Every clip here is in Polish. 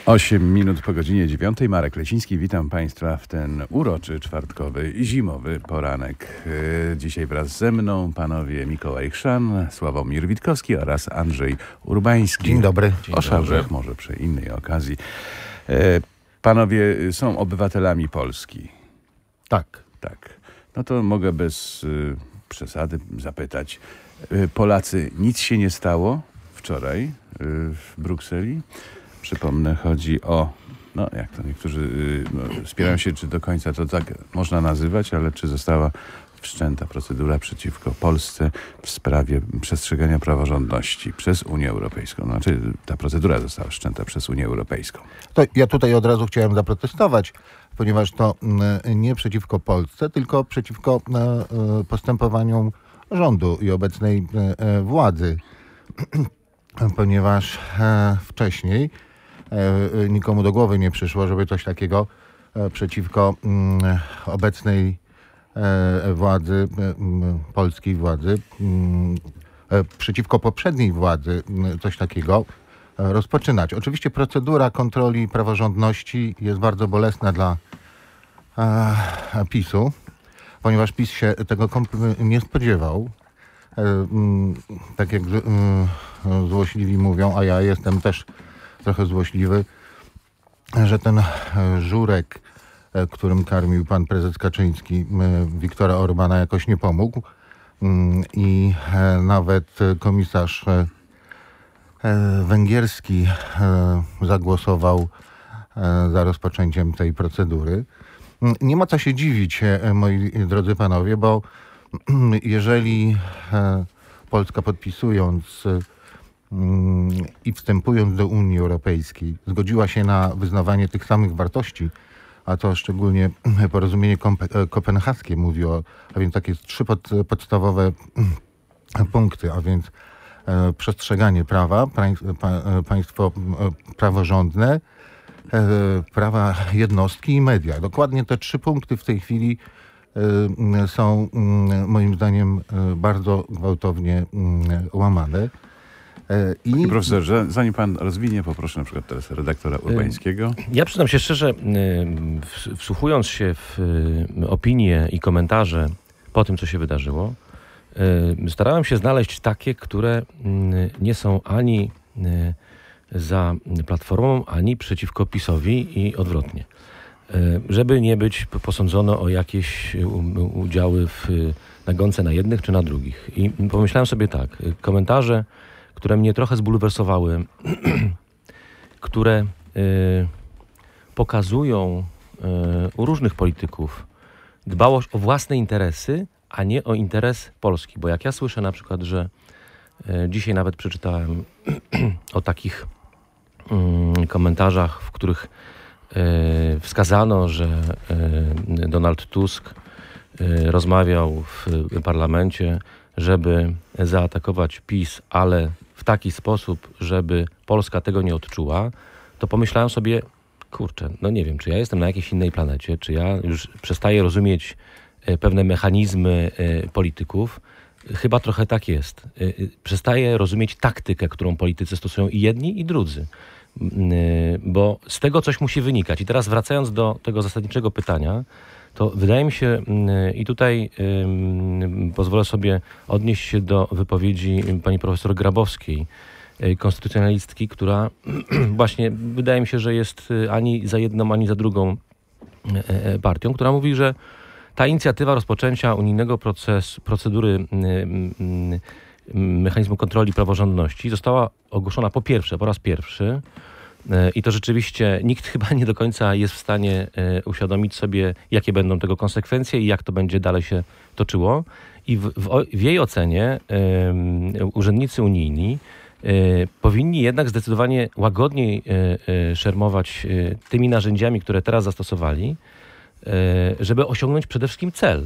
8 minut po godzinie 9. Marek Leciński, witam Państwa w ten uroczy, czwartkowy, zimowy poranek. Dzisiaj wraz ze mną panowie Mikołaj Chrzan, Sławomir Witkowski oraz Andrzej Urbański. Dzień dobry. O szałżech może przy innej okazji. Panowie są obywatelami Polski. Tak. Tak. No to mogę bez przesady zapytać. Polacy, nic się nie stało wczoraj w Brukseli? Przypomnę, chodzi o, jak to niektórzy spierają się, czy do końca to tak można nazywać, ale czy została wszczęta procedura przeciwko Polsce w sprawie przestrzegania praworządności przez Unię Europejską. Znaczy, ta procedura została wszczęta przez Unię Europejską. To ja tutaj od razu chciałem zaprotestować, ponieważ to nie przeciwko Polsce, tylko przeciwko postępowaniom rządu i obecnej władzy. Ponieważ wcześniej nikomu do głowy nie przyszło, żeby coś takiego przeciwko obecnej władzy, polskiej władzy, przeciwko poprzedniej władzy coś takiego rozpoczynać. Oczywiście procedura kontroli praworządności jest bardzo bolesna dla PiS-u, ponieważ PiS się tego nie spodziewał. Tak jak złośliwi mówią, a ja jestem też trochę złośliwy, że ten żurek, którym karmił pan prezes Kaczyński, Viktora Orbana jakoś nie pomógł i nawet komisarz węgierski zagłosował za rozpoczęciem tej procedury. Nie ma co się dziwić, moi drodzy panowie, bo jeżeli Polska podpisując i wstępując do Unii Europejskiej zgodziła się na wyznawanie tych samych wartości, a to szczególnie porozumienie kopenhaskie mówi a więc takie trzy podstawowe punkty, a więc przestrzeganie prawa, państwo praworządne, prawa jednostki i media. Dokładnie te trzy punkty w tej chwili są moim zdaniem bardzo gwałtownie łamane. Panie profesorze, zanim pan rozwinie, poproszę na przykład teraz redaktora Urbańskiego. Ja przyznam się szczerze, wsłuchując się w opinie i komentarze po tym, co się wydarzyło, starałem się znaleźć takie, które nie są ani za Platformą, ani przeciwko PiS-owi i odwrotnie. Żeby nie być posądzono o jakieś udziały w nagonce na jednych czy na drugich. I pomyślałem sobie tak, komentarze, które mnie trochę zbulwersowały, które pokazują u różnych polityków dbałość o własne interesy, a nie o interes Polski. Bo jak ja słyszę na przykład, że dzisiaj nawet przeczytałem o takich komentarzach, w których wskazano, że Donald Tusk rozmawiał w parlamencie, żeby zaatakować PiS, ale w taki sposób, żeby Polska tego nie odczuła, to pomyślałem sobie, kurczę, nie wiem, czy ja jestem na jakiejś innej planecie, czy ja już przestaję rozumieć pewne mechanizmy polityków. Chyba trochę tak jest. Przestaję rozumieć taktykę, którą politycy stosują i jedni, i drudzy. Bo z tego coś musi wynikać. I teraz wracając do tego zasadniczego pytania, to wydaje mi się, i tutaj pozwolę sobie odnieść się do wypowiedzi pani profesor Grabowskiej, konstytucjonalistki, która właśnie wydaje mi się, że jest ani za jedną, ani za drugą partią, która mówi, że ta inicjatywa rozpoczęcia unijnego procedury mechanizmu kontroli praworządności została ogłoszona po raz pierwszy i to rzeczywiście nikt chyba nie do końca jest w stanie uświadomić sobie, jakie będą tego konsekwencje i jak to będzie dalej się toczyło. I w jej ocenie urzędnicy unijni powinni jednak zdecydowanie łagodniej szermować tymi narzędziami, które teraz zastosowali, żeby osiągnąć przede wszystkim cel.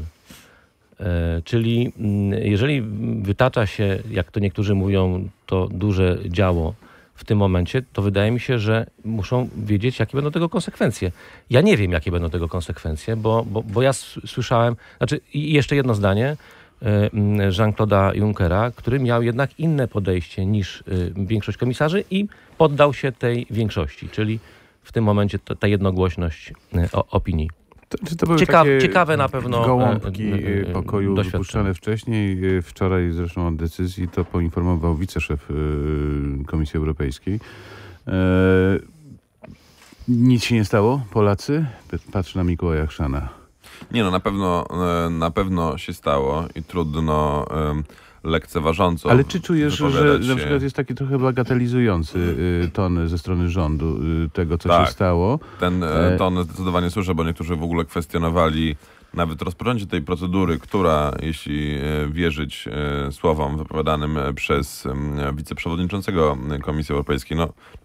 Czyli jeżeli wytacza się, jak to niektórzy mówią, to duże działo w tym momencie, to wydaje mi się, że muszą wiedzieć, jakie będą tego konsekwencje. Ja nie wiem, jakie będą tego konsekwencje, bo ja słyszałem, i jeszcze jedno zdanie Jean-Claude'a Junckera, który miał jednak inne podejście niż większość komisarzy i poddał się tej większości, czyli w tym momencie ta jednogłośność opinii. Czy to były Ciekawe na pewno gołąbki pokoju doświadczenie. wypuszczane wcześniej? Wczoraj zresztą o decyzji to poinformował wiceszef Komisji Europejskiej. Nic się nie stało? Polacy? Patrzę na Mikołaja Chrzana. Nie no, na pewno się stało i trudno lekceważąco. Ale czy czujesz, że wypowiadać na przykład jest taki trochę bagatelizujący ton ze strony rządu tego, co Tak. się stało? Ten ton zdecydowanie słyszę, bo niektórzy w ogóle kwestionowali nawet rozpoczęcie tej procedury, która, jeśli wierzyć słowom wypowiadanym przez wiceprzewodniczącego Komisji Europejskiej,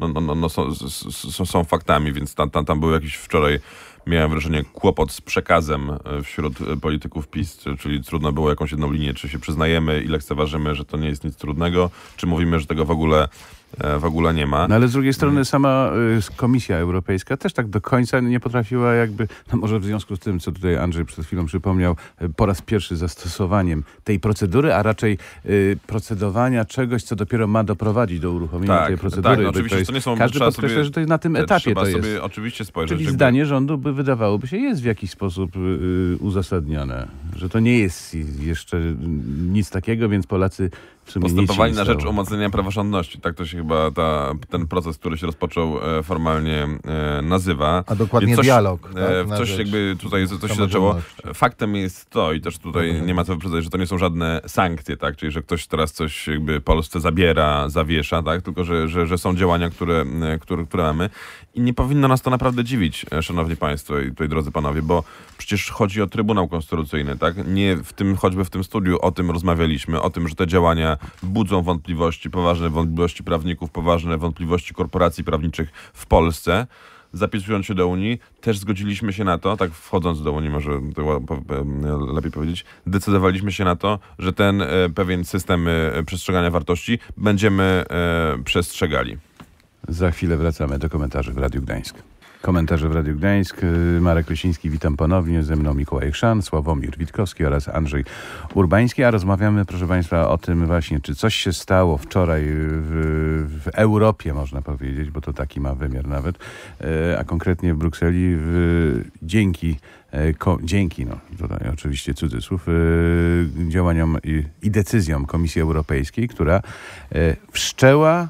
są faktami, więc tam był jakiś wczoraj, miałem wrażenie, kłopot z przekazem wśród polityków PiS, czyli trudno było jakąś jedną linię, czy się przyznajemy i lekceważymy, że to nie jest nic trudnego, czy mówimy, że tego w ogóle nie ma. No ale z drugiej strony sama Komisja Europejska też tak do końca nie potrafiła jakby, no może w związku z tym, co tutaj Andrzej przed chwilą przypomniał, po raz pierwszy zastosowaniem tej procedury, a raczej procedowania czegoś, co dopiero ma doprowadzić do uruchomienia tej procedury. Tak, no oczywiście, to nie są... Każdy podkreśla, że to jest na tym etapie trzeba to jest. sobie oczywiście spojrzeć. Czyli zdanie rządu wydawałoby się jest w jakiś sposób uzasadnione, że to nie jest jeszcze nic takiego, więc Polacy w sumie postępowali nic na się nie rzecz stało. umocnienia praworządności. Tak to się chyba ten proces, który się rozpoczął, formalnie nazywa. A dokładnie Więc dialog. Tak, na coś rzecz jakby tutaj coś się zaczęło. samorządności. Faktem jest to, i też tutaj nie ma co wyprzedzać, że to nie są żadne sankcje, tak? Czyli że ktoś teraz coś jakby Polsce zabiera, zawiesza, tak? Tylko że są działania, które mamy. I nie powinno nas to naprawdę dziwić, szanowni państwo i tutaj drodzy panowie, bo przecież chodzi o Trybunał Konstytucyjny, tak? Nie choćby w tym studiu o tym rozmawialiśmy, o tym, że te działania budzą wątpliwości, poważne wątpliwości prawników, poważne wątpliwości korporacji prawniczych w Polsce. Zapisując się do Unii, też zgodziliśmy się na to, tak wchodząc do Unii, może to lepiej powiedzieć, decydowaliśmy się na to, że ten pewien system przestrzegania wartości będziemy przestrzegali. Za chwilę wracamy do komentarzy w Radiu Gdańsk. Komentarze w Radiu Gdańsk. Marek Lesiński, witam ponownie. Ze mną Mikołaj Chrzan, Sławomir Witkowski oraz Andrzej Urbański. A rozmawiamy, proszę państwa, o tym właśnie, czy coś się stało wczoraj w Europie, można powiedzieć, bo to taki ma wymiar nawet, a konkretnie w Brukseli dzięki, no tutaj oczywiście cudzysłów, działaniom i decyzjom Komisji Europejskiej, która wszczęła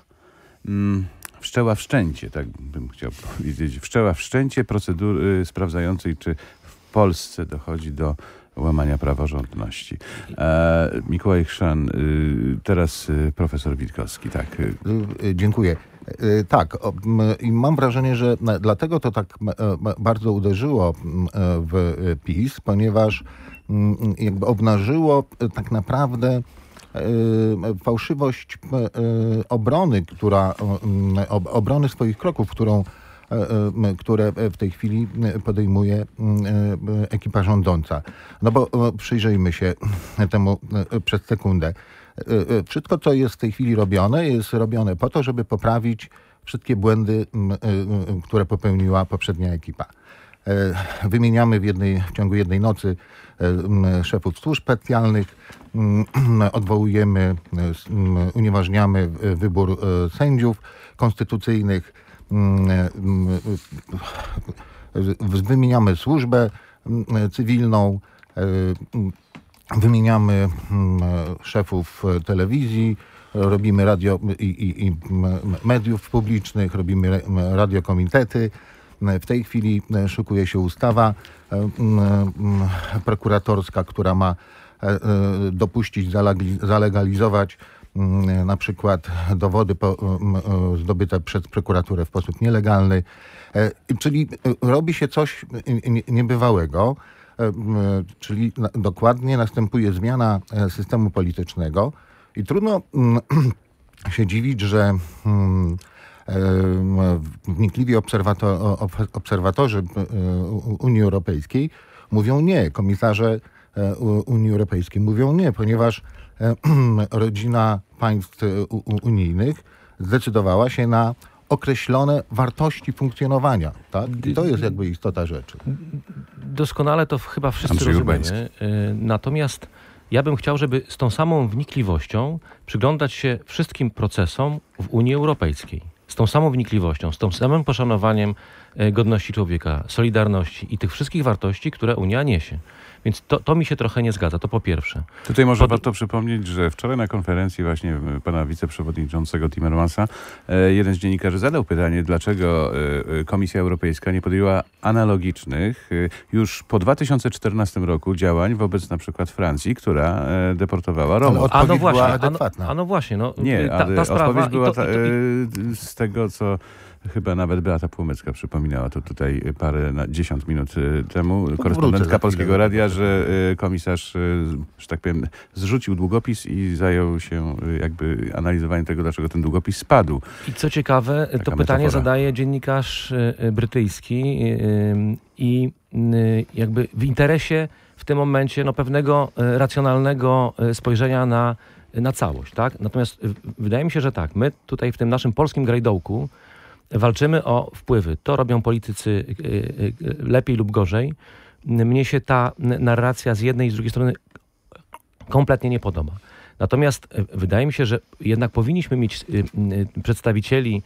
wszczęcie, tak bym chciał powiedzieć, wszczęła wszczęcie procedury sprawdzającej, czy w Polsce dochodzi do łamania praworządności. Mikołaj Chrzan, teraz profesor Witkowski, tak. Dziękuję. Tak, i mam wrażenie, że dlatego to tak bardzo uderzyło w PiS, ponieważ jakby obnażyło tak naprawdę fałszywość obrony swoich kroków, które w tej chwili podejmuje ekipa rządząca. No bo przyjrzyjmy się temu przez sekundę. Wszystko, co jest w tej chwili robione, jest robione po to, żeby poprawić wszystkie błędy, które popełniła poprzednia ekipa. Wymieniamy w ciągu jednej nocy szefów służb specjalnych, odwołujemy, unieważniamy wybór sędziów konstytucyjnych, wymieniamy służbę cywilną, wymieniamy szefów telewizji, robimy radio i mediów publicznych, robimy radiokomitety. W tej chwili szykuje się ustawa prokuratorska, która ma dopuścić, zalegalizować na przykład dowody zdobyte przez prokuraturę w sposób nielegalny. Czyli robi się coś niebywałego, czyli dokładnie następuje zmiana systemu politycznego i trudno się dziwić, że wnikliwi obserwatorzy Unii Europejskiej mówią nie, komisarze Unii Europejskiej mówią nie, ponieważ rodzina państw unijnych zdecydowała się na określone wartości funkcjonowania. Tak? I to jest jakby istota rzeczy. Doskonale to chyba wszyscy Andrzej rozumiemy. Natomiast ja bym chciał, żeby z tą samą wnikliwością przyglądać się wszystkim procesom w Unii Europejskiej. Z tą samą wnikliwością, z tym samym poszanowaniem godności człowieka, solidarności i tych wszystkich wartości, które Unia niesie. Więc to mi się trochę nie zgadza, to po pierwsze. Tutaj może warto przypomnieć, że wczoraj na konferencji właśnie pana wiceprzewodniczącego Timmermansa jeden z dziennikarzy zadał pytanie, dlaczego Komisja Europejska nie podjęła analogicznych już po 2014 roku działań wobec na przykład Francji, która deportowała Romów. Odpowiedź była adekwatna. A no właśnie. No, Nie, ta sprawa, odpowiedź była z tego, co chyba nawet Beata Płomecka przypominała to tutaj parę 10 minut temu, korespondentka Polskiego Radia, że komisarz, że tak powiem, zrzucił długopis i zajął się jakby analizowaniem tego, dlaczego ten długopis spadł. I co ciekawe, to pytanie zadaje dziennikarz brytyjski i jakby w interesie w tym momencie pewnego racjonalnego spojrzenia na całość, tak? Natomiast wydaje mi się, że tak, my tutaj w tym naszym polskim grajdołku walczymy o wpływy. To robią politycy lepiej lub gorzej. Mnie się ta narracja z jednej i z drugiej strony kompletnie nie podoba. Natomiast wydaje mi się, że jednak powinniśmy mieć przedstawicieli,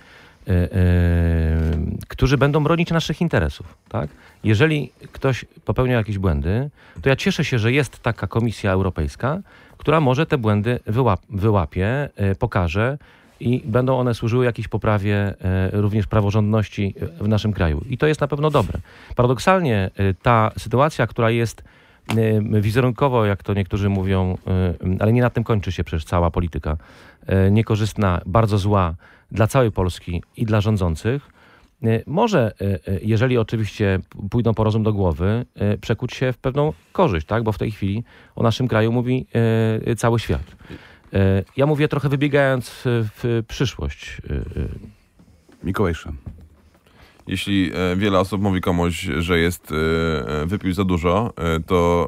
którzy będą bronić naszych interesów. Tak? Jeżeli ktoś popełnia jakieś błędy, to ja cieszę się, że jest taka Komisja Europejska, która może te błędy wyłapie, pokaże i będą one służyły jakiejś poprawie również praworządności w naszym kraju. I to jest na pewno dobre. Paradoksalnie ta sytuacja, która jest wizerunkowo, jak to niektórzy mówią, ale nie na tym kończy się przecież cała polityka, niekorzystna, bardzo zła dla całej Polski i dla rządzących, może, jeżeli oczywiście pójdą po rozum do głowy, przekuć się w pewną korzyść, tak? Bo w tej chwili o naszym kraju mówi cały świat. Ja mówię trochę wybiegając w przyszłość. Mikołaj Szan. Jeśli wiele osób mówi komuś, że wypił za dużo, to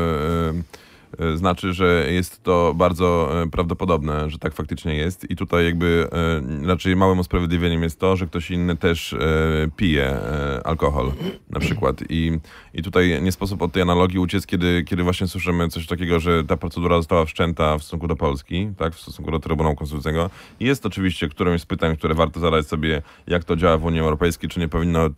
znaczy, że jest to bardzo prawdopodobne, że tak faktycznie jest i tutaj jakby raczej małym usprawiedliwieniem jest to, że ktoś inny też pije alkohol na przykład i tutaj nie sposób od tej analogii uciec, kiedy właśnie słyszymy coś takiego, że ta procedura została wszczęta w stosunku do Polski, tak, w stosunku do Trybunału Konstytucyjnego. Jest oczywiście którymś z pytań, które warto zadać sobie, jak to działa w Unii Europejskiej, czy nie powinno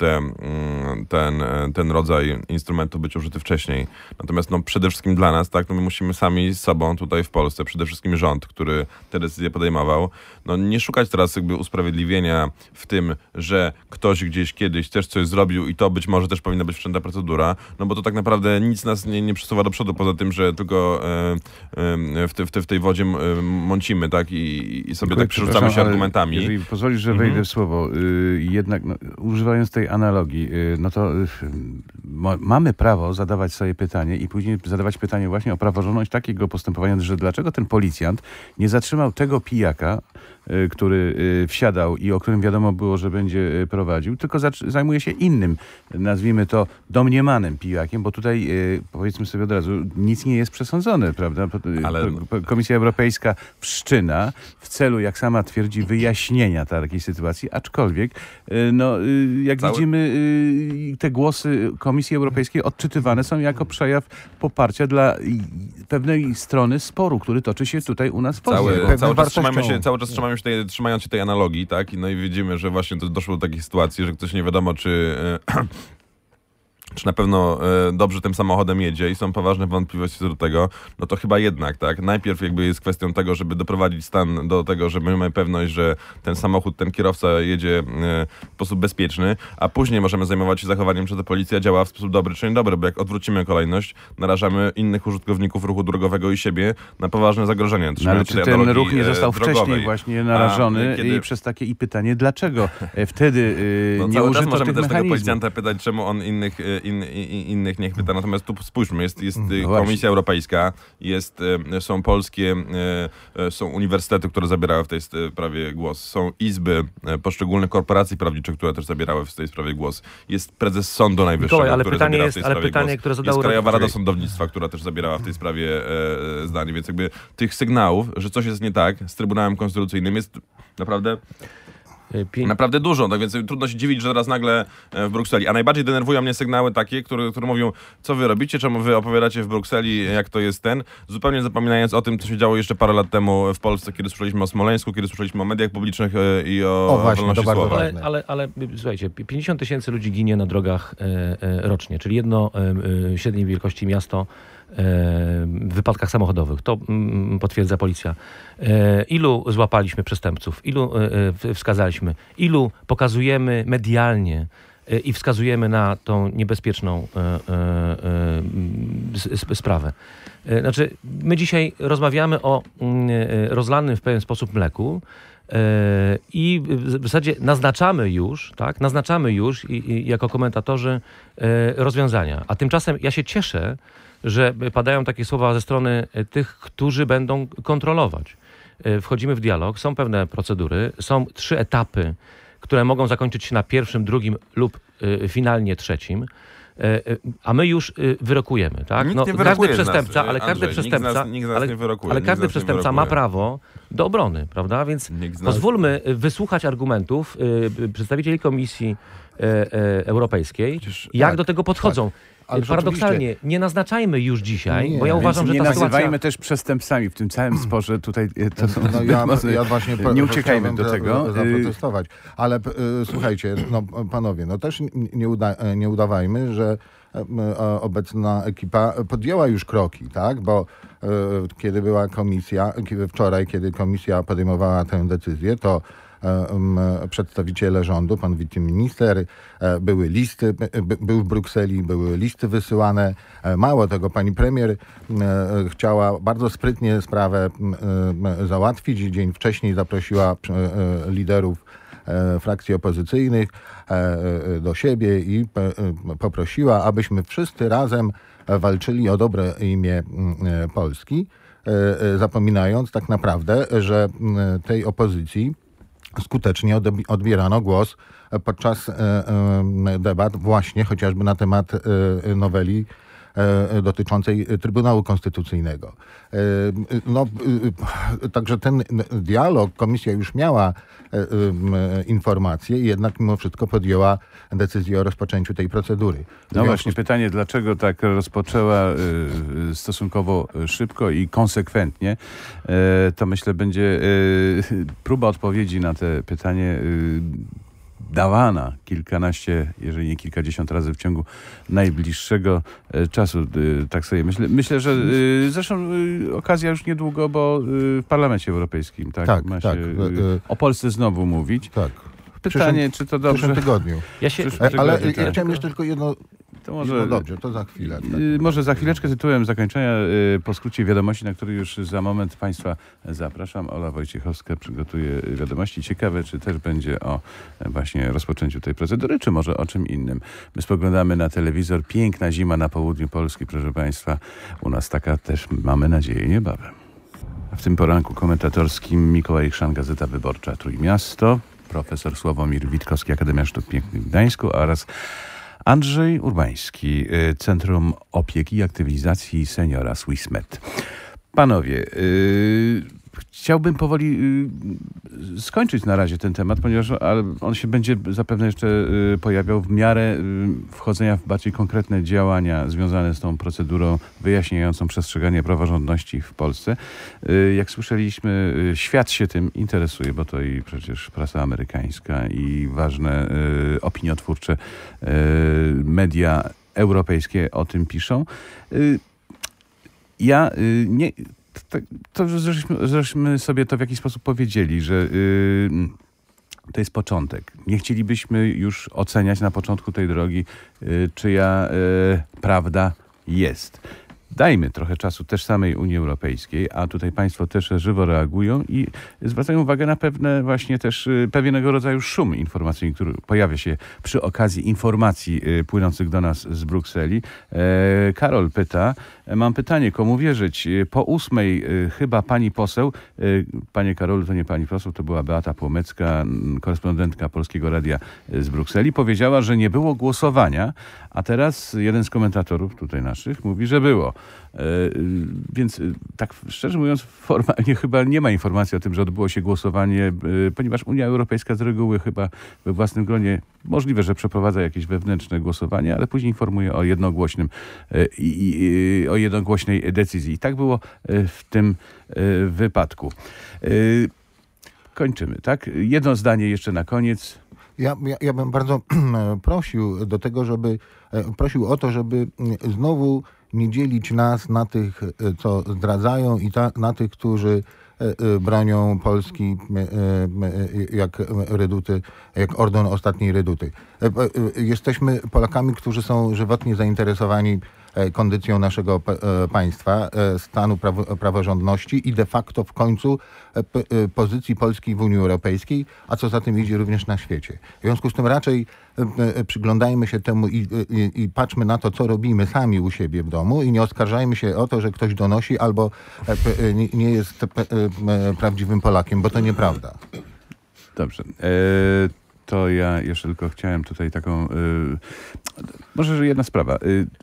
ten rodzaj instrumentu być użyty wcześniej. Natomiast przede wszystkim dla nas, tak, my musimy sami z sobą tutaj w Polsce, przede wszystkim rząd, który te decyzje podejmował, nie szukać teraz jakby usprawiedliwienia w tym, że ktoś gdzieś kiedyś też coś zrobił i to być może też powinna być wszczęta procedura, bo to tak naprawdę nic nas nie przesuwa do przodu, poza tym, że tylko w tej wodzie mącimy, tak, i sobie tak przerzucamy się argumentami. Jeżeli pozwolisz, że wejdę w słowo, jednak używając tej analogii, to mamy prawo zadawać sobie pytanie i później zadawać pytanie właśnie o praworządność takiego postępowania, że dlaczego ten policjant nie zatrzymał tego pijaka, który wsiadał i o którym wiadomo było, że będzie prowadził, tylko zajmuje się innym, nazwijmy to domniemanym pijakiem, bo tutaj powiedzmy sobie od razu, nic nie jest przesądzone, prawda? Ale Komisja Europejska wszczyna w celu, jak sama twierdzi, wyjaśnienia takiej sytuacji, aczkolwiek widzimy, te głosy Komisji Europejskiej odczytywane są jako przejaw poparcia dla pewnej strony sporu, który toczy się tutaj u nas w Polsce. Cały czas trzymając się tej analogii, tak? I widzimy, że właśnie to doszło do takiej sytuacji, że ktoś nie wiadomo, czy na pewno dobrze tym samochodem jedzie i są poważne wątpliwości co do tego, to chyba jednak, tak? Najpierw jakby jest kwestią tego, żeby doprowadzić stan do tego, żeby mamy pewność, że ten samochód, ten kierowca jedzie w sposób bezpieczny, a później możemy zajmować się zachowaniem, czy ta policja działa w sposób dobry, czy niedobry, bo jak odwrócimy kolejność, narażamy innych użytkowników ruchu drogowego i siebie na poważne zagrożenia. Ale czy ten ruch nie został wcześniej właśnie narażony i przez takie pytanie, dlaczego wtedy nie użyto tych możemy też mechanizmów? tego policjanta pytać, czemu on innych niech pyta. Natomiast tu spójrzmy, jest Komisja Europejska, są polskie, są uniwersytety, które zabierały w tej sprawie głos, są izby poszczególnych korporacji prawniczych, które też zabierały w tej sprawie głos. Jest prezes Sądu Najwyższego, który zabiera w tej sprawie głos. Jest Krajowa Rada Sądownictwa, która też zabierała w tej sprawie zdanie. Więc jakby tych sygnałów, że coś jest nie tak z Trybunałem Konstytucyjnym jest naprawdę Naprawdę dużo, tak więc trudno się dziwić, że teraz nagle w Brukseli. A najbardziej denerwują mnie sygnały takie, które mówią, co wy robicie, czemu wy opowiadacie w Brukseli, jak to jest zupełnie zapominając o tym, co się działo jeszcze parę lat temu w Polsce, kiedy słyszeliśmy o Smoleńsku, kiedy słyszeliśmy o mediach publicznych i o wolności słowa. Ale słuchajcie, 50 000 ludzi ginie na drogach rocznie, czyli jedno średniej wielkości miasto w wypadkach samochodowych. To potwierdza policja. Ilu złapaliśmy przestępców? Ilu wskazaliśmy? Ilu pokazujemy medialnie i wskazujemy na tą niebezpieczną sprawę? Znaczy, my dzisiaj rozmawiamy o rozlanym w pewien sposób mleku i w zasadzie naznaczamy już jako komentatorzy rozwiązania. A tymczasem ja się cieszę, że padają takie słowa ze strony tych, którzy będą kontrolować. Wchodzimy w dialog, są pewne procedury, są 3 etapy, które mogą zakończyć się na 1., 2. lub finalnie 3. A my już wyrokujemy, tak? Nikt nie wyrokuje każdy przestępca, nas, ale każdy Andrzej, przestępca, ale każdy przestępca ma prawo do obrony, prawda? Więc pozwólmy wysłuchać argumentów przedstawicieli Komisji Europejskiej, jak do tego podchodzą. Ale paradoksalnie, nie naznaczajmy już dzisiaj, bo ja uważam, że ta sytuacja... Nie nazywajmy też przestępcami w tym całym sporze. Tutaj to są ja właśnie nie uciekajmy do tego. Zaprotestować. Ale słuchajcie, panowie, też nie udawajmy, że obecna ekipa podjęła już kroki, tak? Bo kiedy była komisja, wczoraj, kiedy komisja podejmowała tę decyzję, to przedstawiciele rządu, pan wiceminister, były listy, był w Brukseli, były listy wysyłane. Mało tego, pani premier chciała bardzo sprytnie sprawę załatwić. Dzień wcześniej zaprosiła liderów frakcji opozycyjnych do siebie i poprosiła, abyśmy wszyscy razem walczyli o dobre imię Polski, zapominając tak naprawdę, że tej opozycji skutecznie odbierano głos podczas debat właśnie chociażby na temat noweli dotyczącej Trybunału Konstytucyjnego. Także ten dialog, komisja już miała informacje i jednak mimo wszystko podjęła decyzję o rozpoczęciu tej procedury. Właśnie pytanie, dlaczego tak rozpoczęła stosunkowo szybko i konsekwentnie, to myślę będzie próba odpowiedzi na te pytanie dawana kilkanaście, jeżeli nie kilkadziesiąt razy w ciągu najbliższego czasu. Tak sobie myślę, że zresztą okazja już niedługo, bo w Parlamencie Europejskim ma się o Polsce znowu mówić. Tak. Pytanie, czy to dobrze? W przyszłym tygodniu. Ale ja chciałem jeszcze tylko jedno... To może, dobrze, to za chwilę. Tak. Może za chwileczkę tytułem zakończenia po skrócie wiadomości, na który już za moment Państwa zapraszam. Ola Wojciechowska przygotuje wiadomości. Ciekawe, czy też będzie o właśnie rozpoczęciu tej procedury, czy może o czym innym. My spoglądamy na telewizor. Piękna zima na południu Polski, proszę Państwa. U nas taka też, mamy nadzieję, niebawem. W tym poranku komentatorskim Mikołaj Chrzan, Gazeta Wyborcza Trójmiasto, profesor Sławomir Witkowski, Akademia Sztuk Pięknych w Gdańsku oraz Andrzej Urbański, Centrum Opieki i Aktywizacji Seniora SwissMed. Panowie, chciałbym powoli skończyć na razie ten temat, ponieważ on się będzie zapewne jeszcze pojawiał w miarę wchodzenia w bardziej konkretne działania związane z tą procedurą wyjaśniającą przestrzeganie praworządności w Polsce. Jak słyszeliśmy, świat się tym interesuje, bo to i przecież prasa amerykańska i ważne opiniotwórcze media europejskie o tym piszą. To żeśmy sobie to w jakiś sposób powiedzieli, że to jest początek. Nie chcielibyśmy już oceniać na początku tej drogi, czyja prawda jest. Dajmy trochę czasu też samej Unii Europejskiej, a tutaj państwo też żywo reagują i zwracają uwagę na pewne właśnie też pewnego rodzaju szum informacyjny, który pojawia się przy okazji informacji płynących do nas z Brukseli. Karol pyta, mam pytanie, komu wierzyć? Po 8:00 chyba pani poseł, panie Karolu, to nie pani poseł, to była Beata Płomecka, korespondentka Polskiego Radia z Brukseli, powiedziała, że nie było głosowania, a teraz jeden z komentatorów tutaj naszych mówi, że było. Więc tak szczerze mówiąc, formalnie chyba nie ma informacji o tym, że odbyło się głosowanie, ponieważ Unia Europejska z reguły chyba we własnym gronie możliwe, że przeprowadza jakieś wewnętrzne głosowanie, ale później informuje o o jednogłośnej decyzji. I tak było w tym wypadku. Kończymy, tak? Jedno zdanie jeszcze na koniec. Ja bym bardzo prosił o to, żeby znowu nie dzielić nas na tych, co zdradzają i na tych, którzy bronią Polski jak reduty, jak ordon ostatniej reduty. Jesteśmy Polakami, którzy są żywotnie zainteresowani kondycją naszego państwa, stanu praworządności i de facto w końcu pozycji Polski w Unii Europejskiej, a co za tym idzie również na świecie. W związku z tym raczej przyglądajmy się temu i patrzmy na to, co robimy sami u siebie w domu i nie oskarżajmy się o to, że ktoś donosi albo nie jest prawdziwym Polakiem, bo to nieprawda. Dobrze. To ja jeszcze tylko chciałem tutaj taką... może jedna sprawa.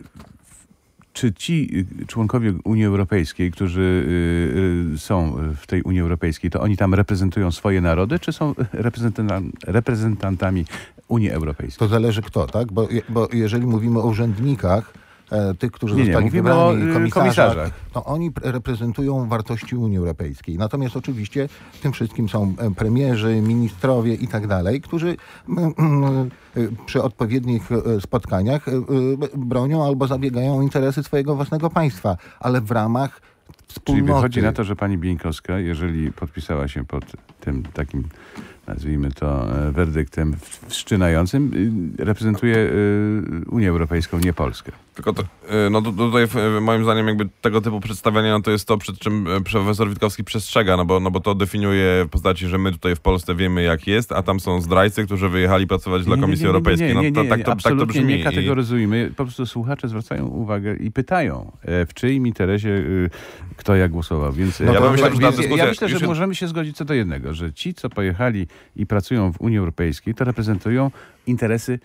Czy ci członkowie Unii Europejskiej, którzy są w tej Unii Europejskiej, to oni tam reprezentują swoje narody, czy są reprezentantami Unii Europejskiej? To zależy kto, tak? Bo jeżeli mówimy o urzędnikach, tych, którzy zostali wybrani, komisarzach, to oni reprezentują wartości Unii Europejskiej. Natomiast oczywiście w tym wszystkim są premierzy, ministrowie i tak dalej, którzy przy odpowiednich spotkaniach bronią albo zabiegają o interesy swojego własnego państwa, ale w ramach wspólnoty. Czyli wychodzi na to, że pani Bieńkowska, jeżeli podpisała się pod tym takim, nazwijmy to, werdyktem wszczynającym, reprezentuje Unię Europejską, nie Polskę. Tylko tutaj moim zdaniem jakby tego typu przedstawiania to jest to, przed czym profesor Witkowski przestrzega, no bo to definiuje w postaci, że my tutaj w Polsce wiemy jak jest, a tam są zdrajcy, którzy wyjechali pracować dla Komisji Europejskiej. Tak to brzmi. Nie kategoryzujmy. Po prostu słuchacze zwracają uwagę i pytają, w czyim interesie kto jak głosował. Więc ja myślę, że możemy się zgodzić co do jednego, że ci, co i pracują w Unii Europejskiej, to reprezentują interesy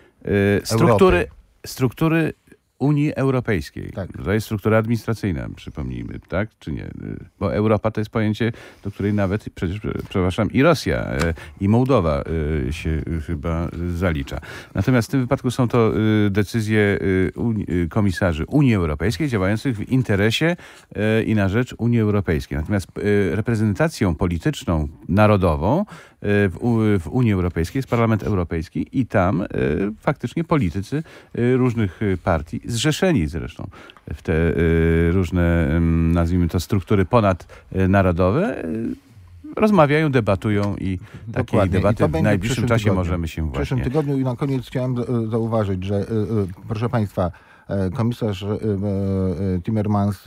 struktury Unii Europejskiej. Tak. To jest struktura administracyjna, przypomnijmy, tak? Czy nie? Bo Europa to jest pojęcie, do której nawet przecież, przepraszam, i Rosja, i Mołdowa się chyba zalicza. Natomiast w tym wypadku są to decyzje komisarzy Unii Europejskiej działających w interesie i na rzecz Unii Europejskiej. Natomiast reprezentacją polityczną, narodową w Unii Europejskiej jest Parlament Europejski i tam faktycznie politycy różnych partii, zrzeszeni zresztą w te różne, nazwijmy to, struktury ponadnarodowe, rozmawiają, debatują i takiej debaty w najbliższym czasie możemy się właśnie... W przyszłym tygodniu i na koniec chciałem zauważyć, że proszę Państwa, komisarz Timmermans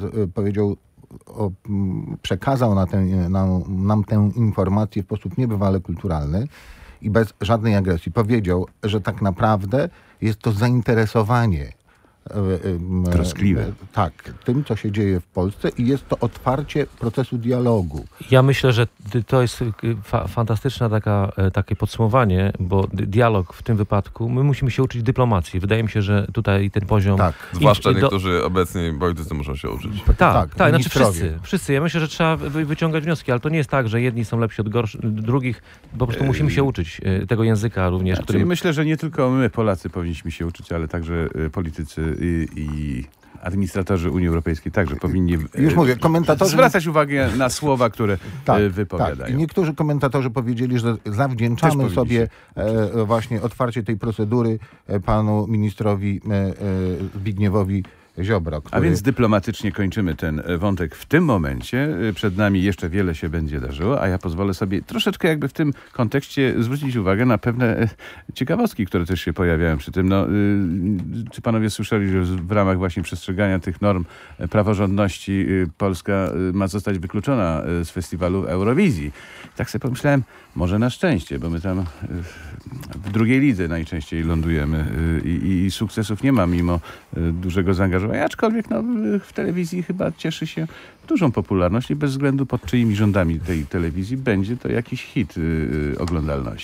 przekazał nam tę informację w sposób niebywale kulturalny i bez żadnej agresji. Powiedział, że tak naprawdę jest to zainteresowanie troskliwe. Tak, tym, co się dzieje w Polsce i jest to otwarcie procesu dialogu. Ja myślę, że to jest fantastyczne takie podsumowanie, bo dialog w tym wypadku, my musimy się uczyć dyplomacji. Wydaje mi się, że tutaj ten poziom... Tak. Zwłaszcza niektórzy obecni politycy muszą się uczyć. Tak, znaczy wszyscy. Ja myślę, że trzeba wyciągać wnioski, ale to nie jest tak, że jedni są lepsi od drugich. Po prostu musimy się uczyć tego języka również. Myślę, że nie tylko my, Polacy, powinniśmy się uczyć, ale także politycy i administratorzy Unii Europejskiej także powinni zwracać uwagę na słowa, które wypowiadają. Tak. I niektórzy komentatorzy powiedzieli, że zawdzięczamy sobie właśnie otwarcie tej procedury panu ministrowi Zbigniewowi Ziobro. A więc dyplomatycznie kończymy ten wątek w tym momencie. Przed nami jeszcze wiele się będzie darzyło, a ja pozwolę sobie troszeczkę jakby w tym kontekście zwrócić uwagę na pewne ciekawostki, które też się pojawiają przy tym. Czy panowie słyszeli, że w ramach właśnie przestrzegania tych norm praworządności Polska ma zostać wykluczona z festiwalu Eurowizji? Tak sobie pomyślałem, może na szczęście, bo my tam w drugiej lidze najczęściej lądujemy i sukcesów nie ma mimo dużego zaangażowania, aczkolwiek w telewizji chyba cieszy się dużą popularnością i bez względu pod czyimi rządami tej telewizji będzie to jakiś hit oglądalności.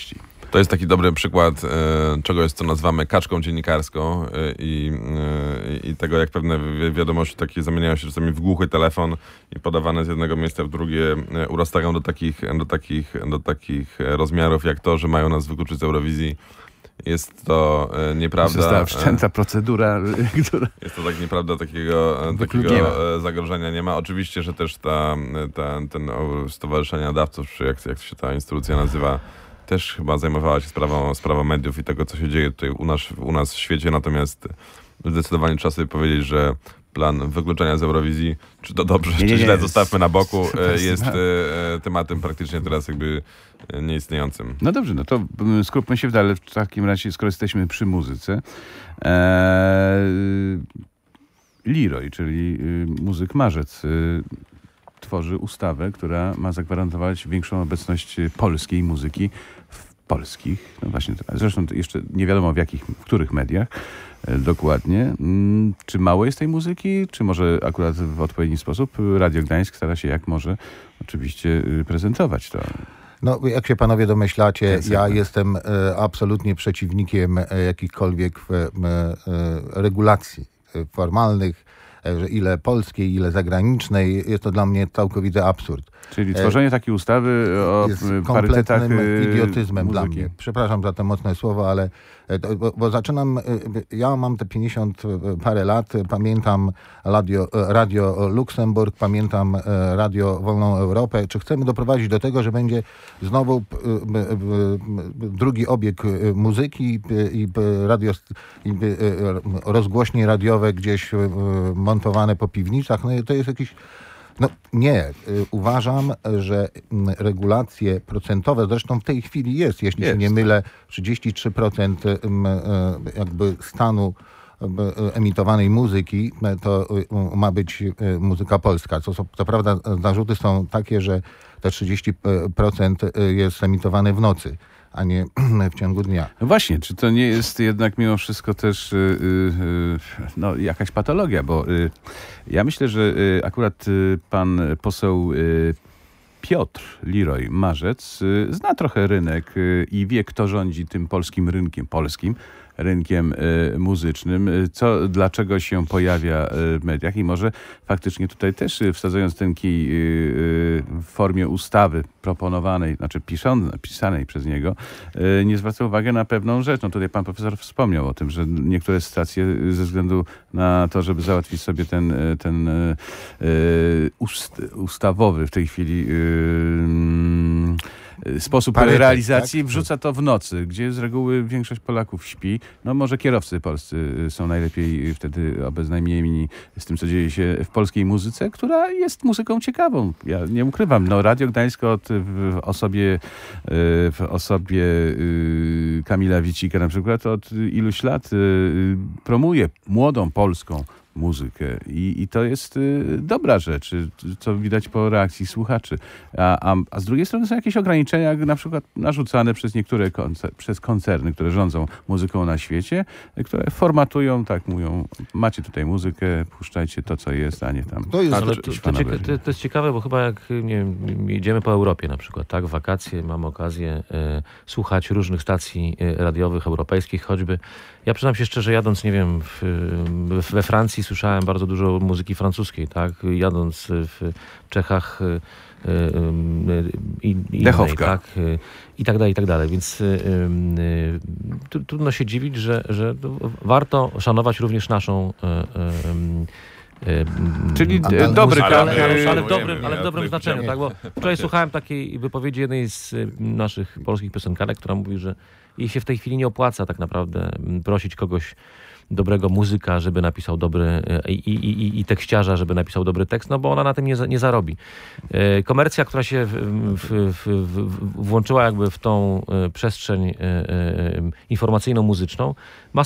To jest taki dobry przykład czegoś, co nazywamy kaczką dziennikarską i tego, jak pewne wiadomości takie zamieniają się czasami w głuchy telefon i podawane z jednego miejsca w drugie urastają do takich rozmiarów, jak to, że mają nas wykluczyć z Eurowizji. Jest to nieprawda. Została wszczęta procedura, która... Jest to tak nieprawda, takiego zagrożenia nie ma. Oczywiście, że też ten Stowarzyszenie Nadawców, czy jak się ta instytucja nazywa, też chyba zajmowała się sprawą mediów i tego, co się dzieje tutaj u nas w świecie. Natomiast zdecydowanie trzeba sobie powiedzieć, że plan wykluczenia z Eurowizji, czy to dobrze, czy źle, zostawmy na boku, jest tematem praktycznie teraz jakby nieistniejącym. No dobrze, no to skupmy się dalej w takim razie, skoro jesteśmy przy muzyce. Leroy, czyli muzyk Marzec, tworzy ustawę, która ma zagwarantować większą obecność polskiej muzyki w polskich, no właśnie, zresztą jeszcze nie wiadomo w których mediach dokładnie. Czy mało jest tej muzyki, czy może akurat w odpowiedni sposób Radio Gdańsk stara się jak może oczywiście prezentować to? No, jak się panowie domyślacie, ja jestem absolutnie przeciwnikiem jakichkolwiek regulacji formalnych, że ile polskiej, ile zagranicznej. Jest to dla mnie całkowity absurd. Czyli tworzenie takiej ustawy o parytetach idiotyzmem muzyki. dla mnie. Przepraszam za te mocne słowa, ale bo zaczynam, ja mam te 50 parę lat, pamiętam Radio Luksemburg, pamiętam Radio Wolną Europę. Czy chcemy doprowadzić do tego, że będzie znowu drugi obieg muzyki i rozgłośnie radiowe gdzieś montowane po piwnicach? No to jest jakiś... No nie. Uważam, że regulacje procentowe, zresztą w tej chwili jeśli się nie mylę, 33% jakby stanu emitowanej muzyki, to ma być muzyka polska. Co prawda zarzuty są takie, że te 30% jest emitowane w nocy, a nie w ciągu dnia. No właśnie, czy to nie jest jednak mimo wszystko też no, jakaś patologia, bo ja myślę, że akurat pan poseł Piotr Leroy Marzec zna trochę rynek i wie, kto rządzi tym polskim rynkiem muzycznym, dlaczego się pojawia w mediach i może faktycznie tutaj też wsadzając ten kij w formie ustawy proponowanej, znaczy pisanej przez niego, nie zwraca uwagi na pewną rzecz. No tutaj pan profesor wspomniał o tym, że niektóre stacje ze względu na to, żeby załatwić sobie ten ustawowy w tej chwili sposób realizacji, tak? Wrzuca to w nocy, gdzie z reguły większość Polaków śpi. No może kierowcy polscy są najlepiej wtedy obeznajmieni z tym, co dzieje się w polskiej muzyce, która jest muzyką ciekawą. Ja nie ukrywam. No Radio Gdańsk w osobie Kamila Wicika na przykład od iluś lat promuje młodą polską muzykę i to jest dobra rzecz, co widać po reakcji słuchaczy. A z drugiej strony są jakieś ograniczenia, na przykład narzucane przez niektóre przez koncerny, które rządzą muzyką na świecie, które formatują, tak mówią, macie tutaj muzykę, puszczajcie to, co jest, a nie tam. To jest ciekawe, bo chyba jak nie wiem, jedziemy po Europie na przykład, tak, w wakacje mamy okazję słuchać różnych stacji radiowych, europejskich choćby. Ja przyznam się szczerze, jadąc, nie wiem, we Francji słyszałem bardzo dużo muzyki francuskiej, tak? Jadąc w Czechach innej, tak? I tak dalej. Więc trudno się dziwić, że warto szanować również naszą czyli ale w dobrym znaczeniu, tak? Bo wczoraj słuchałem takiej wypowiedzi jednej z naszych polskich piosenkarek, która mówi, że jej się w tej chwili nie opłaca tak naprawdę prosić kogoś, dobrego muzyka, żeby napisał dobry i tekściarza, żeby napisał dobry tekst, no bo ona na tym nie zarobi. Komercja, która się włączyła jakby w tą przestrzeń informacyjną, muzyczną, ma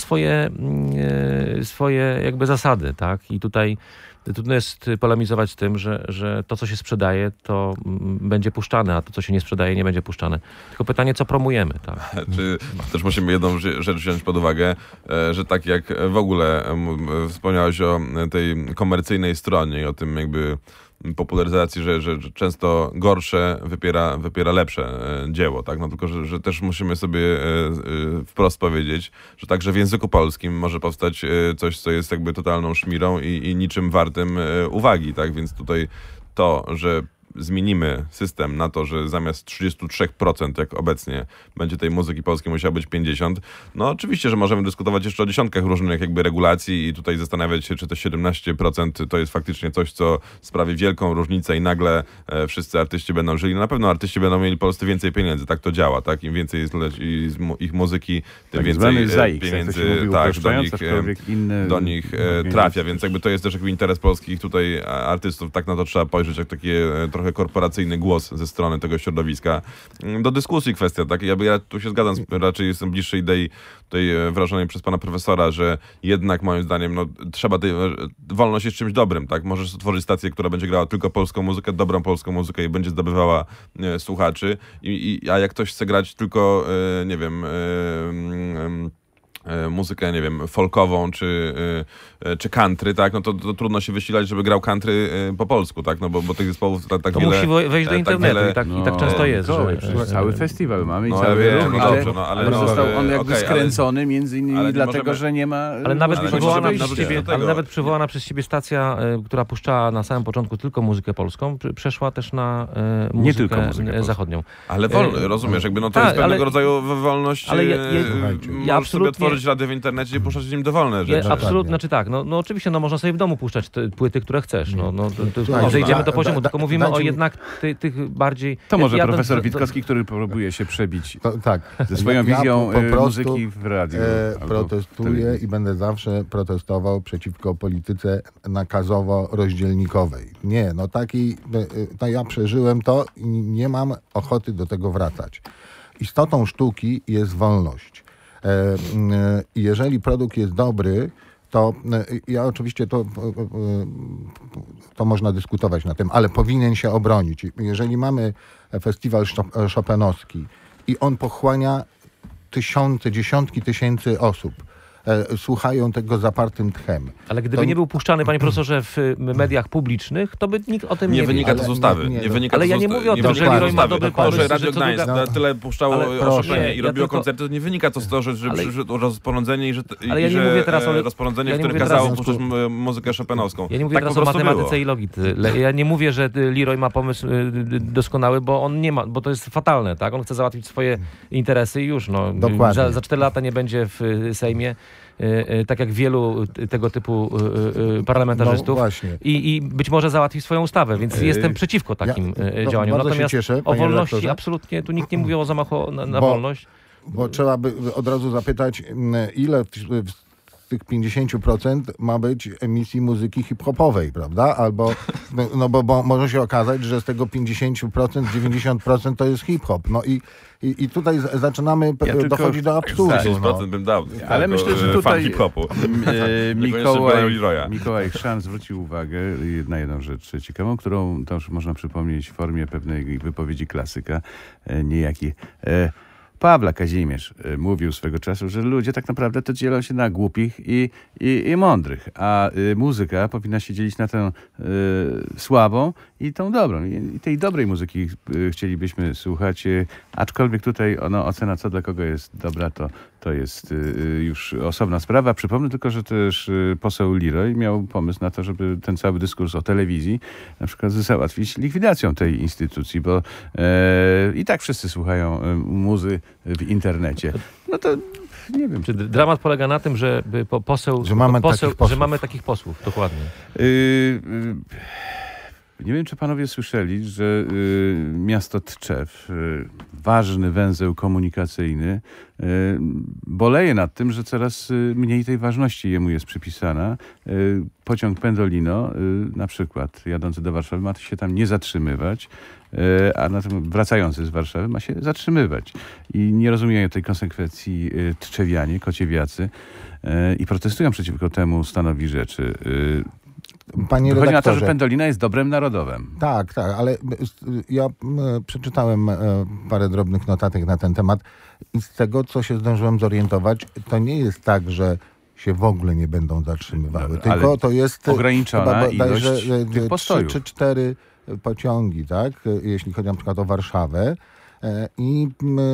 swoje jakby zasady, tak? I tutaj trudno jest polemizować z tym, że to, co się sprzedaje, to będzie puszczane, a to, co się nie sprzedaje, nie będzie puszczane. Tylko pytanie, co promujemy, tak? Czy też musimy jedną rzecz wziąć pod uwagę, że tak jak w ogóle wspomniałeś o tej komercyjnej stronie i o tym jakby popularyzacji, że często gorsze wypiera lepsze dzieło, tak? No tylko, że też musimy sobie wprost powiedzieć, że także w języku polskim może powstać coś, co jest jakby totalną szmirą i niczym wartym uwagi, tak? Więc tutaj to, że zmienimy system na to, że zamiast 33%, jak obecnie, będzie tej muzyki polskiej musiało być 50%, no oczywiście, że możemy dyskutować jeszcze o dziesiątkach różnych jakby regulacji i tutaj zastanawiać się, czy te 17% to jest faktycznie coś, co sprawi wielką różnicę i nagle wszyscy artyści będą żyli. No na pewno artyści będą mieli polscy więcej pieniędzy, tak to działa, tak? Im więcej jest ich muzyki, tym tak więcej pieniędzy do nich trafia, więc jakby to jest też jakby interes polskich tutaj artystów, tak na to trzeba spojrzeć, jak takie trochę korporacyjny głos ze strony tego środowiska. Do dyskusji kwestia, tak? Ja tu się zgadzam, raczej jestem bliższy idei tej wyrażonej przez pana profesora, że jednak moim zdaniem trzeba wolność jest czymś dobrym, tak? Możesz stworzyć stację, która będzie grała tylko polską muzykę, dobrą polską muzykę i będzie zdobywała słuchaczy. A jak ktoś chce grać tylko, nie wiem, muzykę, nie wiem, folkową czy country, tak, no to trudno się wysilać, żeby grał country po polsku, tak, no bo tych zespołów tak to wiele... musi wejść do internetu i tak często jest. Cały festiwal mamy i no, cały wiem, ruch, no dobrze, no, ale został on jakby skręcony między innymi dlatego, że nie ma... Ale nawet przywołana przez siebie stacja, która puszczała na samym początku tylko muzykę polską, przeszła też na muzykę zachodnią. Ale rozumiesz, jakby to jest pewnego rodzaju wolność, ale ja możesz sobie otworzyć radio w internecie i puszczać w nim dowolne rzeczy. Absolutnie, znaczy tak, no oczywiście, można sobie w domu puszczać te płyty, które chcesz, zejdziemy do poziomu, tylko mówimy o jednak tych bardziej... To może profesor Witkowski, który próbuje się przebić ze swoją wizją muzyki w radiu. Protestuję i będę zawsze protestował przeciwko polityce nakazowo-rozdzielnikowej. Nie, ja przeżyłem to i nie mam ochoty do tego wracać. Istotą sztuki jest wolność. Jeżeli produkt jest dobry, to ja oczywiście to można dyskutować na tym, ale powinien się obronić. Jeżeli mamy festiwal chopinowski i on pochłania dziesiątki tysięcy osób, słuchają tego zapartym tchem. Ale gdyby nie był puszczany, panie profesorze, w mediach publicznych, to by nikt o tym nie wynika to z ustawy. Ale ja nie mówię o tym, że Leroy ma dobry pomysł. To, że Radio Gdańsk tyle puszczało o Chopinie i robiło koncerty, to nie wynika to z tego, że rozporządzenie i że rozporządzenie, które kazało puszczać muzykę chopinowską. Ja nie mówię teraz o matematyce i logice. Ja nie mówię, że Leroy ma pomysł doskonały, bo on nie ma, bo to jest fatalne, tak? On chce załatwić swoje interesy i już, za 4 lata nie będzie w Sejmie. Tak jak wielu tego typu parlamentarzystów i być może załatwi swoją ustawę, więc jestem przeciwko takim działaniom. Natomiast cieszę, o wolności redaktorze. Absolutnie tu nikt nie mówi o zamachu na wolność. Bo trzeba by od razu zapytać, ile z tych 50% ma być emisji muzyki hip-hopowej, prawda? Albo, bo może się okazać, że z tego 50% 90% to jest hip-hop. I tutaj zaczynamy dochodzić do absurdu. 10% bym dał. Ale myślę, że tutaj hip-hopu. Mikołaj Chrzan zwrócił uwagę na jedną rzecz ciekawą, którą też można przypomnieć w formie pewnej wypowiedzi klasyka, niejaki Pawła Kazimierz mówił swego czasu, że ludzie tak naprawdę to dzielą się na głupich i mądrych, a muzyka powinna się dzielić na tę słabą i tą dobrą. I tej dobrej muzyki chcielibyśmy słuchać, aczkolwiek tutaj ocena, co dla kogo jest dobra, to jest już osobna sprawa. Przypomnę tylko, że też poseł Leroy miał pomysł na to, żeby ten cały dyskurs o telewizji na przykład załatwić likwidacją tej instytucji, bo i tak wszyscy słuchają muzy w internecie. No to nie wiem. Czy dramat polega na tym, że mamy takich posłów, dokładnie. Nie wiem, czy panowie słyszeli, że miasto Tczew, ważny węzeł komunikacyjny, boleje nad tym, że coraz mniej tej ważności jemu jest przypisana. Pociąg Pendolino, na przykład jadący do Warszawy, ma się tam nie zatrzymywać, a na tym wracający z Warszawy ma się zatrzymywać. I nie rozumieją tej konsekwencji tczewianie, kociewiacy i protestują przeciwko temu stanowi rzeczy. Panie Chodzi na to, że Pendolino jest dobrem narodowym. Tak, ale ja przeczytałem parę drobnych notatek na ten temat i z tego, co się zdążyłem zorientować, to nie jest tak, że się w ogóle nie będą zatrzymywały. Ale Tylko to jest ograniczona ilość tych 3 postojów. czy 4 pociągi, tak? Jeśli chodzi na przykład o Warszawę. I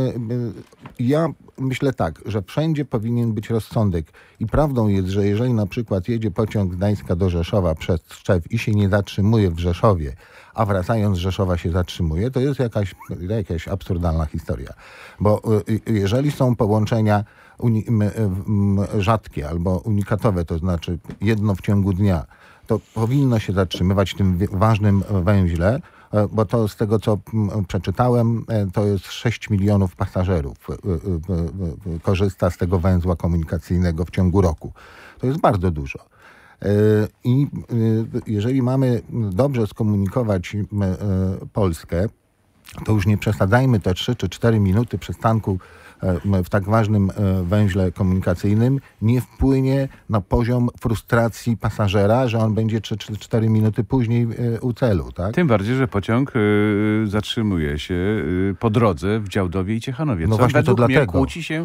ja myślę tak, że wszędzie powinien być rozsądek. I prawdą jest, że jeżeli na przykład jedzie pociąg z Gdańska do Rzeszowa przez Tczew i się nie zatrzymuje w Rzeszowie, a wracając z Rzeszowa się zatrzymuje, to jest jakaś absurdalna historia. Bo jeżeli są połączenia rzadkie albo unikatowe, to znaczy jedno w ciągu dnia, to powinno się zatrzymywać w tym ważnym węźle, bo to z tego, co przeczytałem, to jest 6 milionów pasażerów korzysta z tego węzła komunikacyjnego w ciągu roku. To jest bardzo dużo. I jeżeli mamy dobrze skomunikować Polskę, to już nie przesadzajmy te 3 czy 4 minuty przystanku w tak ważnym węźle komunikacyjnym nie wpłynie na poziom frustracji pasażera, że on będzie 3 czy 4 minuty później u celu. Tak? Tym bardziej, że pociąg zatrzymuje się po drodze w Działdowie i Ciechanowie. No co właśnie według to mnie dlatego.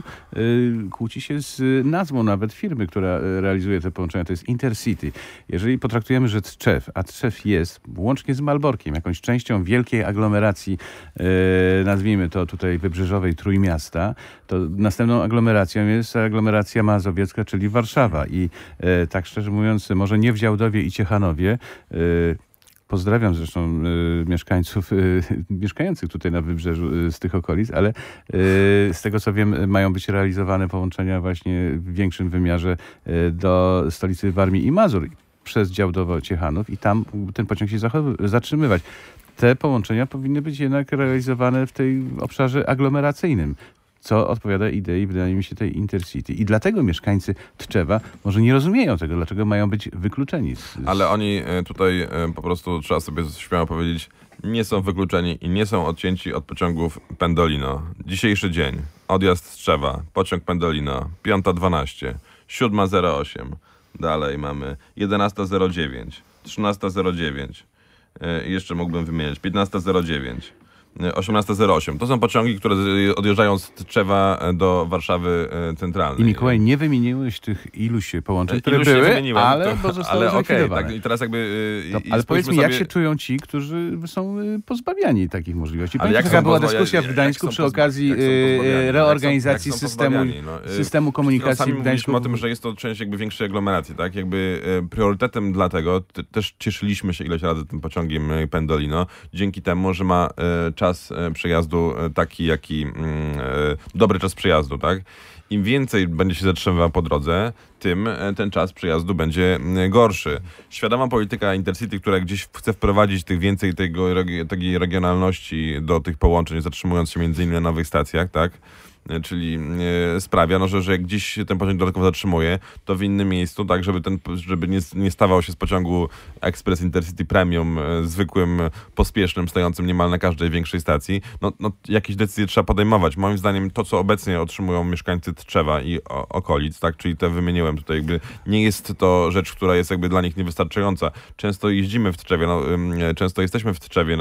kłóci się z nazwą nawet firmy, która realizuje te połączenia. To jest Intercity. Jeżeli potraktujemy, że Tczew, a Tczew jest łącznie z Malborkiem, jakąś częścią wielkiej aglomeracji, nazwijmy to tutaj wybrzeżowej Trójmiasta, to następną aglomeracją jest aglomeracja mazowiecka, czyli Warszawa. I tak szczerze mówiąc, może nie w Działdowie i Ciechanowie, pozdrawiam zresztą mieszkańców mieszkających tutaj na wybrzeżu z tych okolic, ale z tego co wiem mają być realizowane połączenia właśnie w większym wymiarze do stolicy Warmii i Mazur przez Działdowo-Ciechanów i tam ten pociąg się zatrzymywać. Te połączenia powinny być jednak realizowane w tej obszarze aglomeracyjnym, co odpowiada idei, wydaje mi się, tej Intercity. I dlatego mieszkańcy Tczewa może nie rozumieją tego, dlaczego mają być wykluczeni. Ale oni tutaj po prostu, trzeba sobie śmiało powiedzieć, nie są wykluczeni i nie są odcięci od pociągów Pendolino. Dzisiejszy dzień, odjazd z Tczewa, pociąg Pendolino, 5:12, 7:08, dalej mamy 11:09, 13:09, jeszcze mógłbym wymieniać, 15:09. 18:08. To są pociągi, które odjeżdżają z Tczewa do Warszawy centralnej. I Mikołaj, nie wymieniłeś tych iluś połączeń, które Iluś nie były, wymieniłem, ale bo zostały zlikwidowane. tak, i teraz jakby... Ale powiedz mi, sobie... jak się czują ci, którzy są pozbawiani takich możliwości? Ale Pamiętam, była dyskusja w Gdańsku przy okazji reorganizacji systemu komunikacji sami w Gdańsku. mówiliśmy o tym, że jest to część jakby większej aglomeracji, tak? Jakby priorytetem dlatego, też cieszyliśmy się ileś razy tym pociągiem Pendolino, dzięki temu, że ma czas przejazdu taki, jaki dobry czas przejazdu, tak? Im więcej będzie się zatrzymywał po drodze, tym ten czas przejazdu będzie gorszy. Świadoma polityka Intercity, która gdzieś chce wprowadzić tych więcej takiej regionalności do tych połączeń, zatrzymując się między innymi na nowych stacjach, tak? Czyli sprawia, no, że jak gdzieś ten pociąg dodatkowo zatrzymuje, to w innym miejscu, tak, żeby nie stawał się z pociągu Express Intercity Premium zwykłym, pospiesznym, stojącym niemal na każdej większej stacji, no jakieś decyzje trzeba podejmować. Moim zdaniem to, co obecnie otrzymują mieszkańcy Tczewa i okolic, tak, czyli te wymieniłem tutaj, jakby nie jest to rzecz, która jest jakby dla nich niewystarczająca. Często jeździmy w Tczewie, często jesteśmy w Tczewie,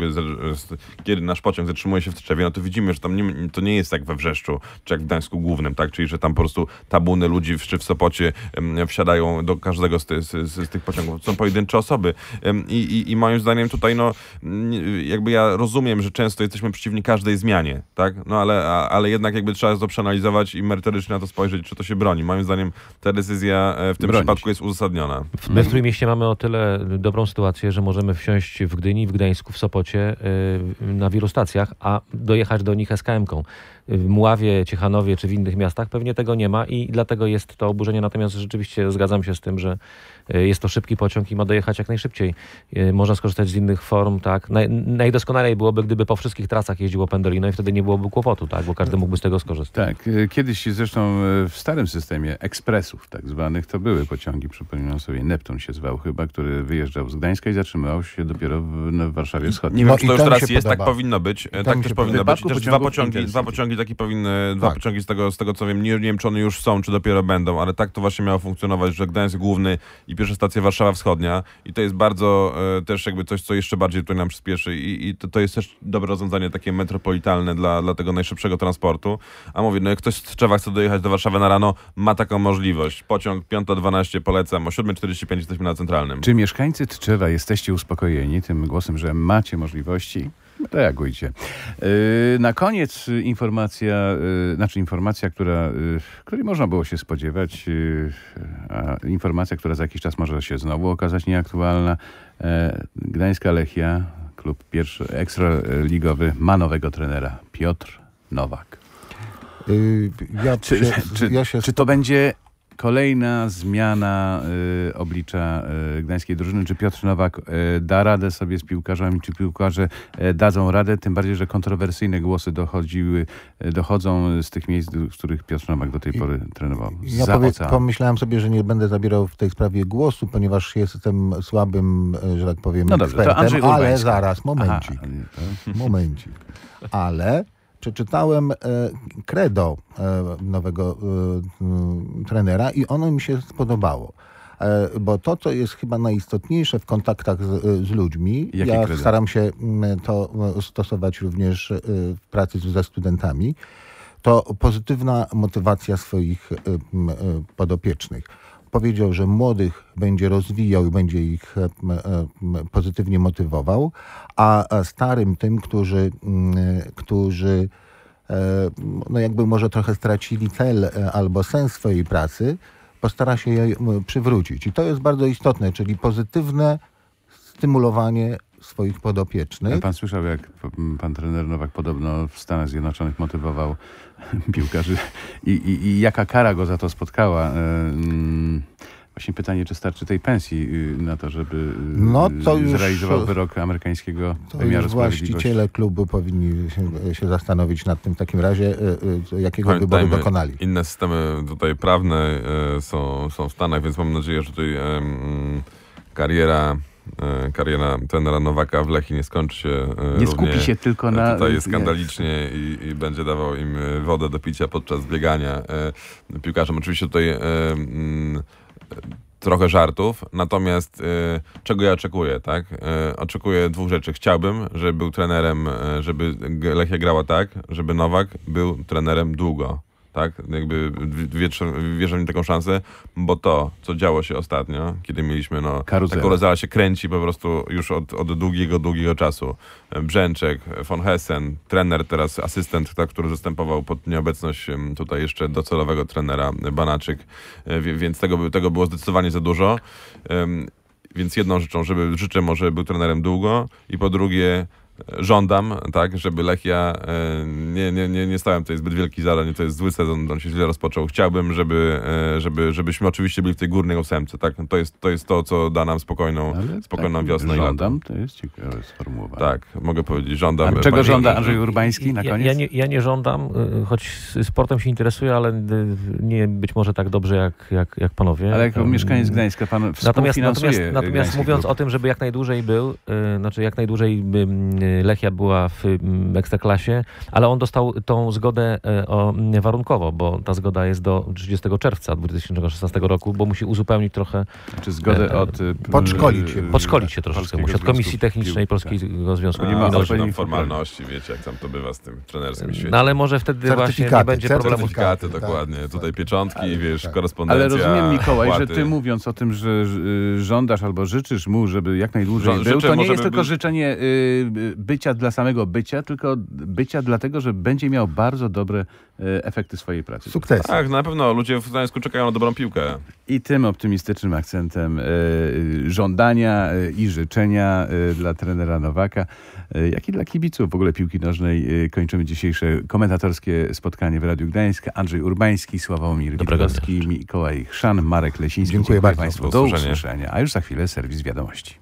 kiedy nasz pociąg zatrzymuje się w Tczewie, no to widzimy, że tam to nie jest jak we Wrzeszczu, czy jak w Gdańsku Głównym, tak? Czyli, że tam po prostu tabuny ludzi czy w Sopocie wsiadają do każdego z tych pociągów. Są pojedyncze osoby. I moim zdaniem tutaj, no, jakby ja rozumiem, że często jesteśmy przeciwni każdej zmianie, tak? No ale jednak jakby trzeba to przeanalizować i merytorycznie na to spojrzeć, czy to się broni. Moim zdaniem ta decyzja w tym przypadku jest uzasadniona. My w Trójmieście mamy o tyle dobrą sytuację, że możemy wsiąść w Gdyni, w Gdańsku, w Sopocie na wielu stacjach, a dojechać do nich SKM-ką. W Mławie, Ciechanowie czy w innych miastach pewnie tego nie ma i dlatego jest to oburzenie. Natomiast rzeczywiście zgadzam się z tym, że jest to szybki pociąg i ma dojechać jak najszybciej. Można skorzystać z innych form, tak. Najdoskonalej byłoby, gdyby po wszystkich trasach jeździło Pendolino i wtedy nie byłoby kłopotu, tak, bo każdy mógłby z tego skorzystać. Tak, kiedyś zresztą w starym systemie ekspresów tak zwanych to były pociągi, przypominam sobie, Neptun się zwał chyba, który wyjeżdżał z Gdańska i zatrzymywał się dopiero w Warszawie Wschodniej. Nie wiem, czy to już teraz jest, tak powinno być. Tak też powinno być. wypadku Też dwa pociągi takie powinny, dwa Tak. pociągi z tego co wiem, nie wiem czy one już są, czy dopiero będą, ale tak to właśnie miało funkcjonować, że Gdańsk Główny i pierwsza stacja Warszawa Wschodnia i to jest bardzo też jakby coś, co jeszcze bardziej tutaj nam przyspieszy i to jest też dobre rozwiązanie takie metropolitalne dla tego najszybszego transportu. A mówię, no jak ktoś z Tczewa chce dojechać do Warszawy na rano, ma taką możliwość. Pociąg 5:12 polecam, o 7:45 jesteśmy na Centralnym. Czy mieszkańcy Tczewa jesteście uspokojeni tym głosem, że macie możliwości? Reagujcie. Na koniec informacja, której można było się spodziewać, a informacja, która za jakiś czas może się znowu okazać nieaktualna. Gdańska Lechia, klub pierwszy ekstraligowy, ma nowego trenera. Piotr Nowak. Czy to będzie kolejna zmiana oblicza gdańskiej drużyny? Czy Piotr Nowak da radę sobie z piłkarzami? Czy piłkarze dadzą radę? Tym bardziej, że kontrowersyjne głosy dochodzą z tych miejsc, z których Piotr Nowak do tej pory trenował. Pomyślałem sobie, że nie będę zabierał w tej sprawie głosu, ponieważ jestem słabym, że tak powiem, ekspertem, ale zaraz, momencik. Ale przeczytałem credo nowego trenera i ono mi się spodobało. Bo to, co jest chyba najistotniejsze w kontaktach z ludźmi, staram się to stosować również w pracy ze studentami, to pozytywna motywacja swoich podopiecznych. Powiedział, że młodych będzie rozwijał i będzie ich pozytywnie motywował, a starym tym, którzy no jakby może trochę stracili cel albo sens swojej pracy, postara się je przywrócić. I to jest bardzo istotne, czyli pozytywne stymulowanie swoich podopiecznych. Pan słyszał, jak pan trener Nowak podobno w Stanach Zjednoczonych motywował piłkarzy i jaka kara go za to spotkała. Właśnie pytanie, czy starczy tej pensji na to, żeby zrealizował wyrok amerykańskiego wymiaru sprawiedliwości. Właściciele klubu powinni się zastanowić nad tym w takim razie, jakiego wyboru dokonali. Inne systemy tutaj prawne są w Stanach, więc mam nadzieję, że tutaj kariera trenera Nowaka w Lechii nie skończy się nie skupi się tylko na... Tutaj jest skandalicznie i będzie dawał im wodę do picia podczas biegania. Piłkarzom oczywiście tutaj trochę żartów, natomiast czego ja oczekuję, tak? Oczekuję dwóch rzeczy. Chciałbym, żeby był trenerem, żeby Lechia grała tak, żeby Nowak był trenerem długo. Tak? Jakby wierzę mi taką szansę, bo to, co działo się ostatnio, kiedy mieliśmy, taką rozala się kręci po prostu już od długiego czasu. Brzęczek, von Hessen, trener, teraz asystent, tak, który zastępował pod nieobecność tutaj jeszcze docelowego trenera Banaczyk, więc tego było zdecydowanie za dużo. Więc jedną rzeczą, życzę mu, żeby był trenerem długo i po drugie żądam, tak, żeby Lechia nie stałem tutaj zbyt wielkich zadań, to jest zły sezon, on się źle rozpoczął. Chciałbym, żebyśmy oczywiście byli w tej górnej ósemce, tak? To jest to, co da nam spokojną wiosnę i lato. Żądam, to jest ciekawe sformułowanie. Tak, mogę powiedzieć, żądam. A czego żąda Andrzej Urbański na koniec? Ja nie żądam, choć sportem się interesuję, ale nie być może tak dobrze jak panowie. Ale jako mieszkaniec Gdańska pan współfinansuje Natomiast mówiąc o tym, żeby jak najdłużej Lechia była w Ekstraklasie, ale on dostał tą zgodę warunkowo, bo ta zgoda jest do 30 czerwca 2016 roku, bo musi uzupełnić trochę... Czy zgodę podszkolić się troszeczkę. Musi od Komisji Technicznej Polskiego Związku. Nie ma tam formalności, wiecie, jak tam to bywa z tym trenerskim świecie. No ale może wtedy właśnie nie będzie problemu. Certyfikaty, dokładnie. Tak. Tutaj pieczątki, korespondencja. Ale rozumiem, Mikołaj, płaty. że ty mówiąc o tym, że żądasz albo życzysz mu, żeby jak najdłużej był, to nie jest tylko życzenie bycia dla samego bycia, tylko bycia dlatego, że będzie miał bardzo dobre efekty swojej pracy. Sukces. Tak, na pewno ludzie w Gdańsku czekają na dobrą piłkę. I tym optymistycznym akcentem żądania i życzenia dla trenera Nowaka, jak i dla kibiców w ogóle piłki nożnej kończymy dzisiejsze komentatorskie spotkanie w Radiu Gdańsk. Andrzej Urbański, Sławomir Witkowski, Mikołaj Chrzan, Marek Lesiński. Dziękuję bardzo. Państwu. Do usłyszenia. A już za chwilę serwis wiadomości.